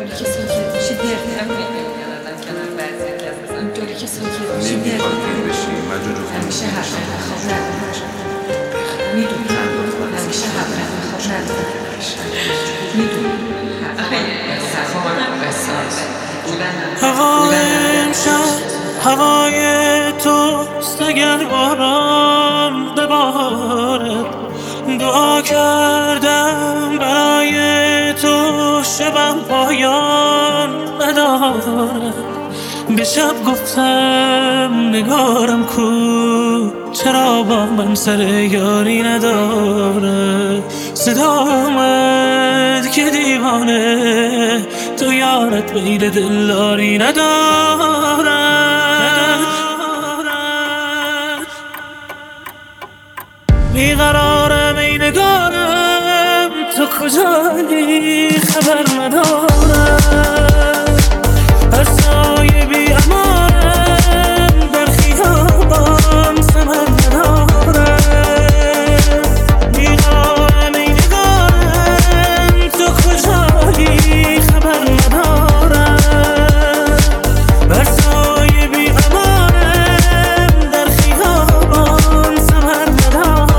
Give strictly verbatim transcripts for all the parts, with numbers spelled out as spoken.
اینطوری که ساکت میشی دردم نمیاد ازم کنار بعضی که از اینطوری که ساکت میشی نمیخواد گیر بشی مجرد همیشه حق خواب ندارم میدونی همیشه حق خواب ندارم میدونی هوای امشب هوای توست اگر باران ببارد دعا کردم برای تو شبم پایان ندارد به شب گفتم نگارم کو چرا با من سر یاری نداره صدا آمد که دیوانه تو یارت میل دلداری نداره بیقرارم ای نگارم تو کجایی خبر ندارم هر سایه بی امانم در خیابان ثمر ندارم بیقرارم ای نگارم تو کجایی خبر ندارم هر سایه بی امانم در خیابان ثمر ندارم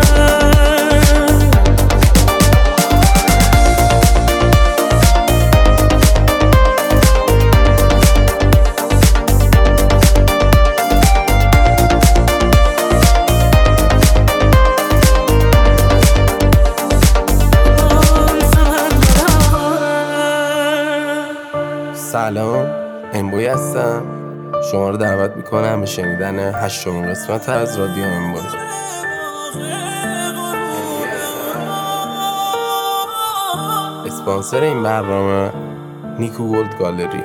سلام، امبوی هستم. شما رو دعوت میکنم به شنیدن هشتمین قسمت از رادیو امبوی. اسپانسر این برنامه نیکو گولد گالری.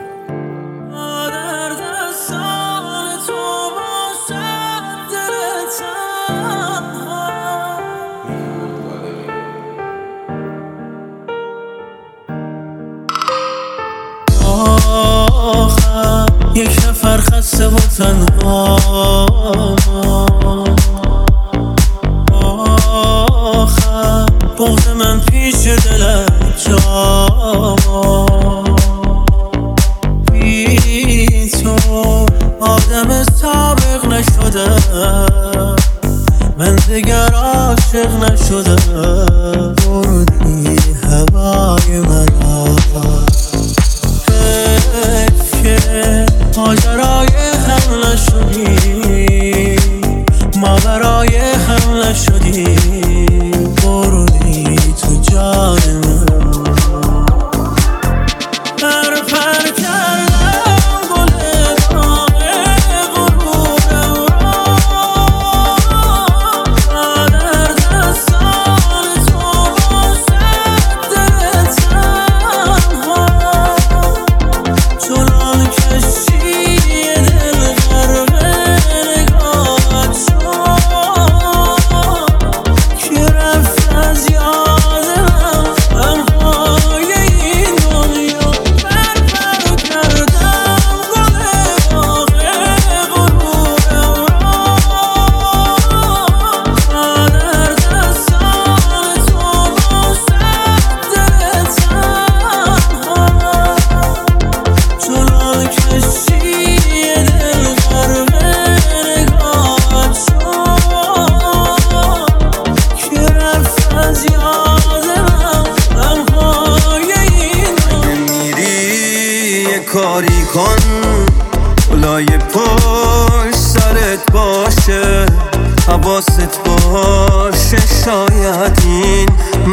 آخر یک نفر خسته و تنها آخر بغض من پیش دلت جا بی تو آدم سابق نشده من دیگر عاشق نشده بردی هوای من ماجرای هم نشدی ما برای هم نشدی بردی تو جان من پر پر کردم گل داغ غرورم را در دستان تو باشد دل تنها چنان کشی دل غرق نگاهت شد که رفت از یادم غمهای این دنیا پر پر کردم گل باغ غرورم را در دستان تو باشد دل تنها چنان کشی دل غرق نگاهت شد که رفت از یادم غمهای این دنیا میری یه کاری کن لای پشت سرت باشه حواست باشه شاید این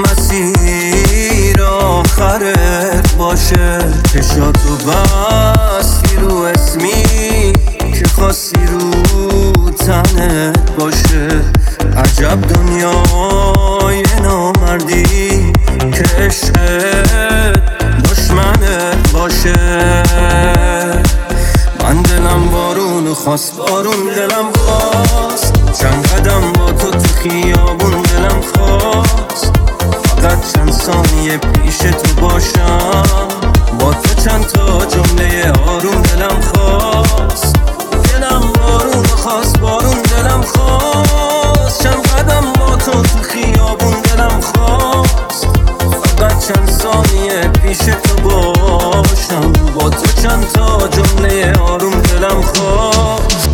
مسیر آخرت باشه چشاتو بستی رو اسمی که خواستی رو تنت باشه عجب دنیای نامردی که عشقت دشمنت باشه من دلم بارون خواست بارون دلم خواست چند قدم با تو تو خیابون دلم خواست فقط چند ثانیه پیش تو باشم با تو چند تا جمله آروم دلم خواست دلم بارون خواست بارون دلم خواست چند قدم با تو تو خیابون دلم خواست فقط چند ثانیه پیش تو باشم، با تو چند تا جمله آروم دلم خواست.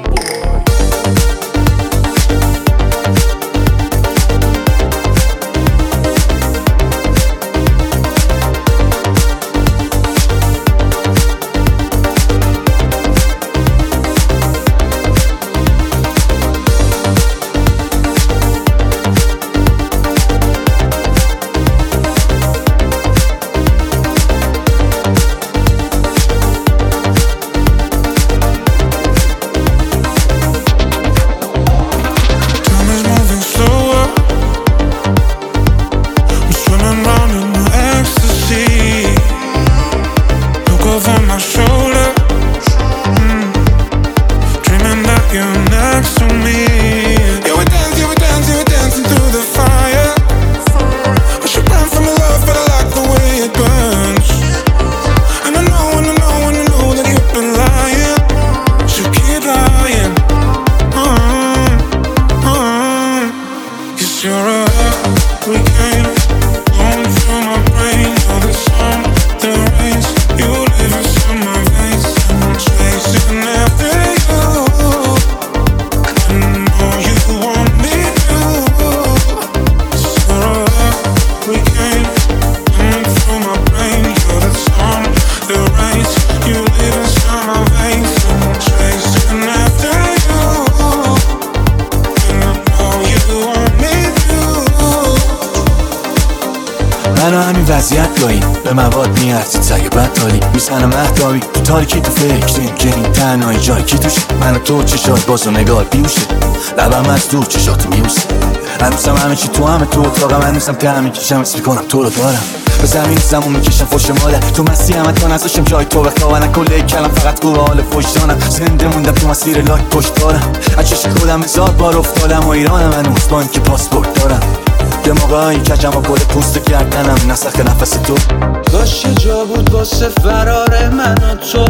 منو همین وضعیت داریم به مواد میارزید سگه بدتالی میزنم اهدابی تو تاریکی تو فکر نمیکنی تنهایی جایی کی توشه منو تو چشات بازو نگار بیوشه لبم از دور چشاتو میوسه هنوزم همه چی تو همه تو اتاقم هنوزم ته میکشم اسم میکنم تو رو دارم به زمین زمون میکشم فوش ماله تو مستی همه تا نزاشم جای تو بخوابنم کله کلم فقط گوه حال فوش دانم زنده موندم تو مسیر لاک پشت دارم از چشم خودم زاد بار افتادم و ایرانم هنوز با اینکه پاسپورت دارم یه موقعی کجم و گل پوست گردنم نسخ نفس تو کاش یه جا بود واسه فرار من و تو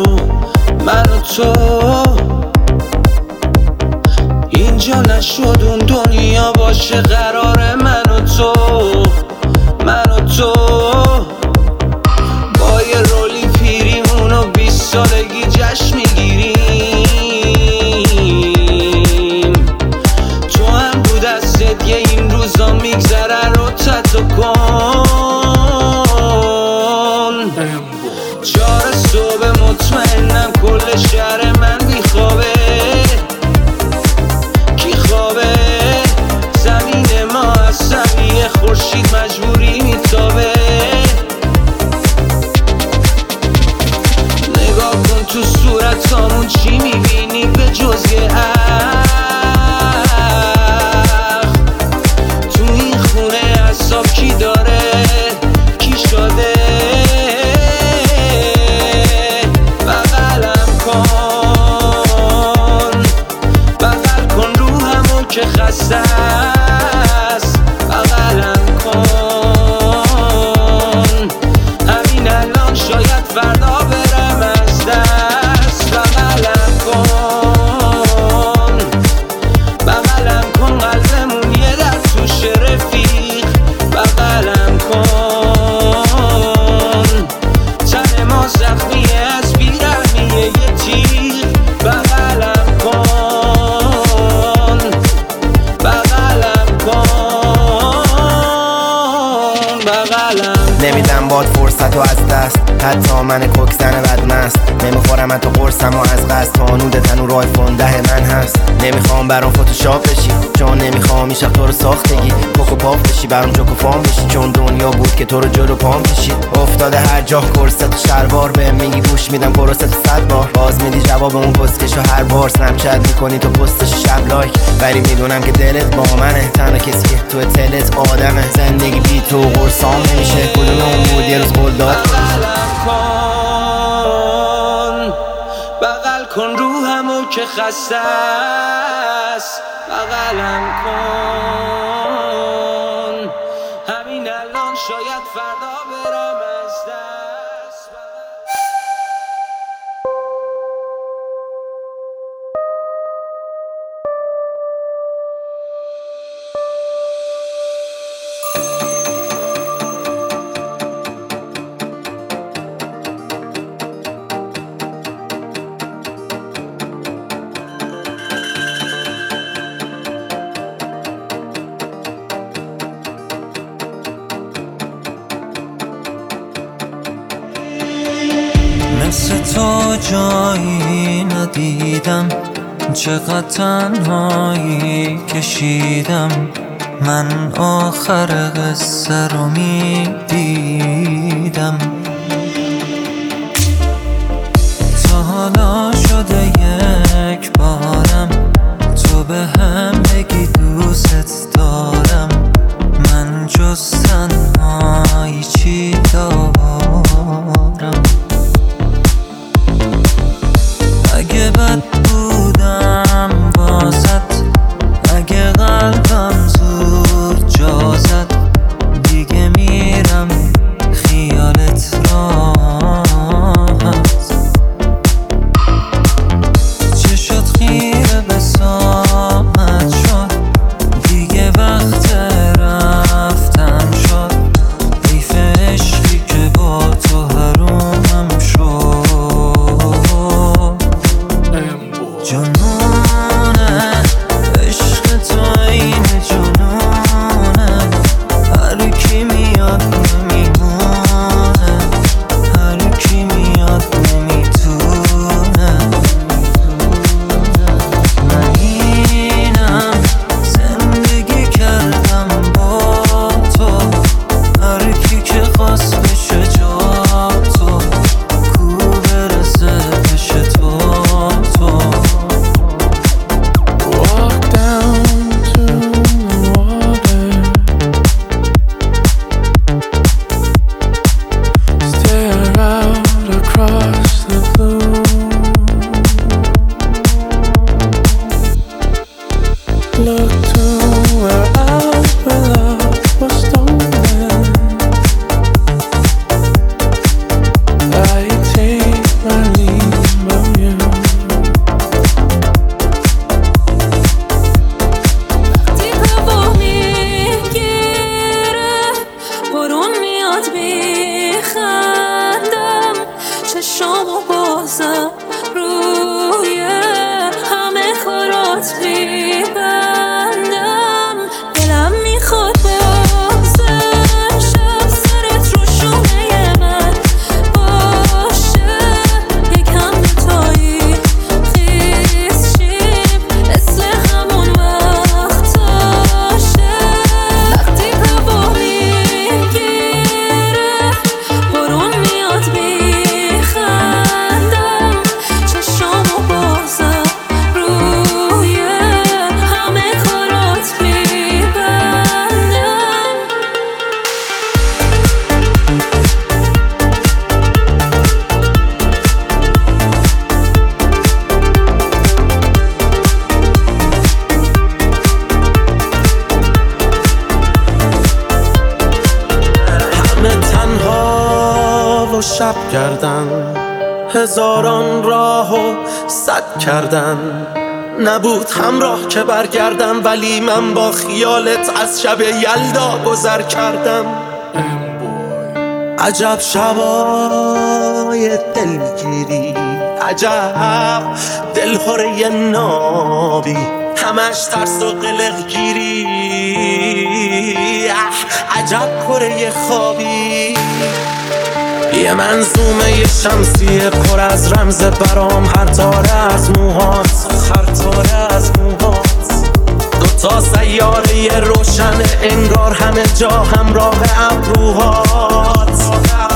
من و تو اینجا نشد اون دنیا باشه قرار من و تو من و تو با یه رولی پیریمون و بیست سالگی جشن میگیریم تو هم بود دستت یه این روزا میگذره رو تتو کن چهار صبح مطمئنم کل شهر من بیخوابه کی خوابه زمین ما از سویه خورشید مجبوری میتابه نگاه کن تو صورتامون چی میبینی به جز یه عقل تو این خونه عصاب کی داره کی شده بغلم کن بغل کن روحمو که خسته است بغلم کن همین الان شاید فردا برم از دست بغلم کن بغلم کن قلبمون یه در توش رفیق بغلم کن تن ما زخمیه از بیرحمیه یه تیر بغلم کن بغلم کن بغلم نمیدم باد فرصت و از دست حتی من کوکزن بدمست نمیخورم من تو قرصم و از قصد تانود تنور آیفون ده من هست نمیخوام برام فوتوشاپ بشی چون نمیخوام این شب تو رو ساختگی کوکو پاف بشی برام جوکو فام بشی چون دنیا بود که تو رو جلو پام کشید افتاده هر جا کرست و شلوار به میگی گوش میدم پروست صد بار باز میدی جواب اون پستکشو هر بار سنپچت میکنی تو پستش شب لایک ولی میدونم که دلت با منه تنها کسی که تو تلت آدمه زندگی بی تو قرصام نمیشه کدوم اون بود یه روز قول داد بغل کن روحمو که خسته است بغلم کن همین الان شاید فردا برم از دست واسه تو جایی ندیدم، چقدر تنهایی کشیدم، من آخر قصه رو میدیدم. تا حالا شده یک بارم تو به هم بگی دوست دارم، من جز تنهایی چی دارم؟ اگه بد بودم بازت، اگه قلبم زود جا زد، دیگه میرم خیالت راحت. چشات خیره به سامت شد، دیگه وقت رفتن شد، حیف عشقی که با تو حرومم شد. جنونه عشق تو این جنونه، هر کی میاد نمیمونه، هر کی میاد نمیتونه. من اینم زندگی کردم با تو، هر کی که خواست بشه جا تو، کو برسه بشه تو تو. Walk down to the water, stare out across the blue, look to where our love was stolen. I take my leave of you. وقتی هوا میگیره بارون میاد میخندم، چشامو بازم روی همه کارات میبندم، دلم میخواد بازم شب سرت رو شونه من باشه، یکم دوتایی خیز شیم مثل همون وقتاشه. وقتی هوا میگیره بارون میاد میخندم، چشامو بازم روی همه کارات میبندم. همه تنها و شب کردن، هزاران راه و صد کردن، نبود همراه که برگردم، ولی من با خیالت از شب یلدا گذر کردم. عجب شبای دلگیری، عجب دلهوره نابی، همش ترس و قلق گیری، عجب کره خوابی. یه منظومه شمسی پر از رمز برام، هر تاره از موهات، هر تاره از موهات، دوتا سیاره روشن انگار همه جا همراه ابروهات.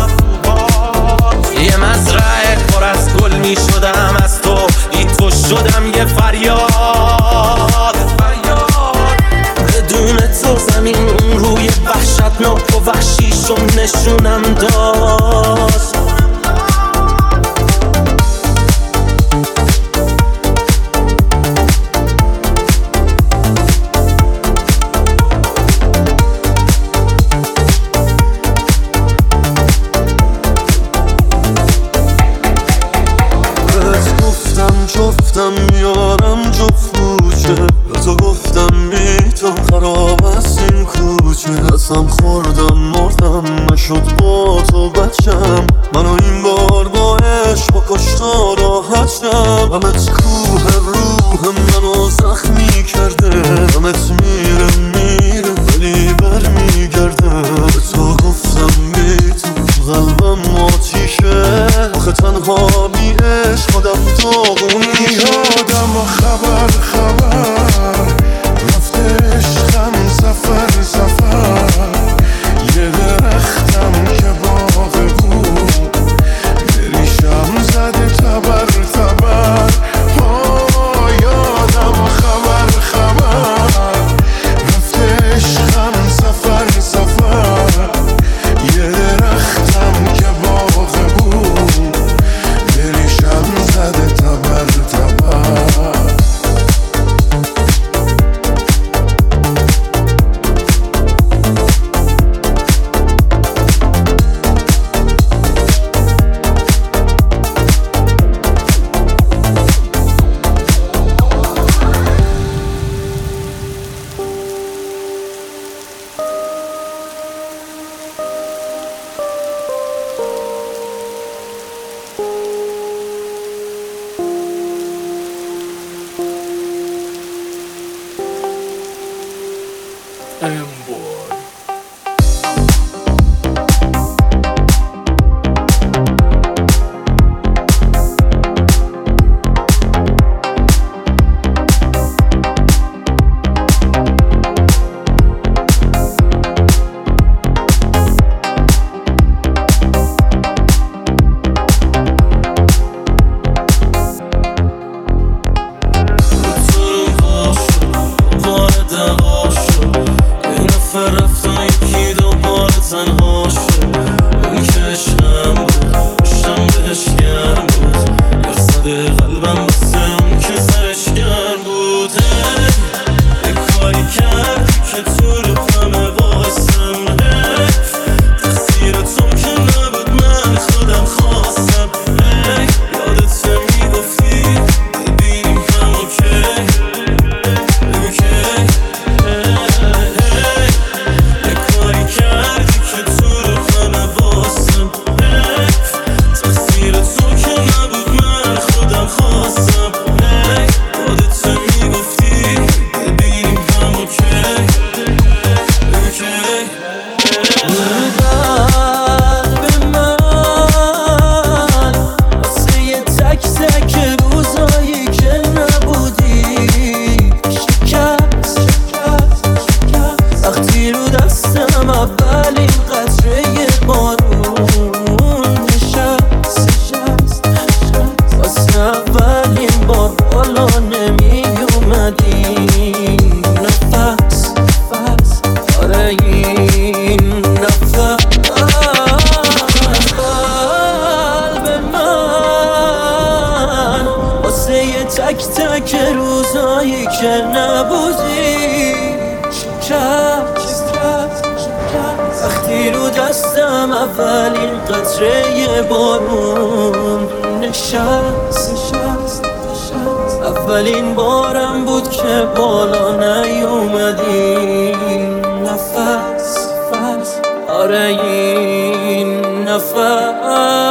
یه مزرعه پر از گل می شدم از تو، بی تو شدم یه فریاد. بدون تو زمین اون روی وحشتناک و وحشیشو نشونم داد. جفتم میارم جفت کوچه، به تو گفتم بی تو خراب است این کوچه. قسم خوردم مردم نشد با تو بچم، منو این بار با عشق با کشتا راحت شم. غمت کوه روح منو زخمی کرده، غمت میره میره ولی بر میگرده. به تو گفتم بی تو قلبم آتیشه، آخه تنها اولین قطره بارون نشست اولین بارم بود که بالا نیومدی نفس آره این نفس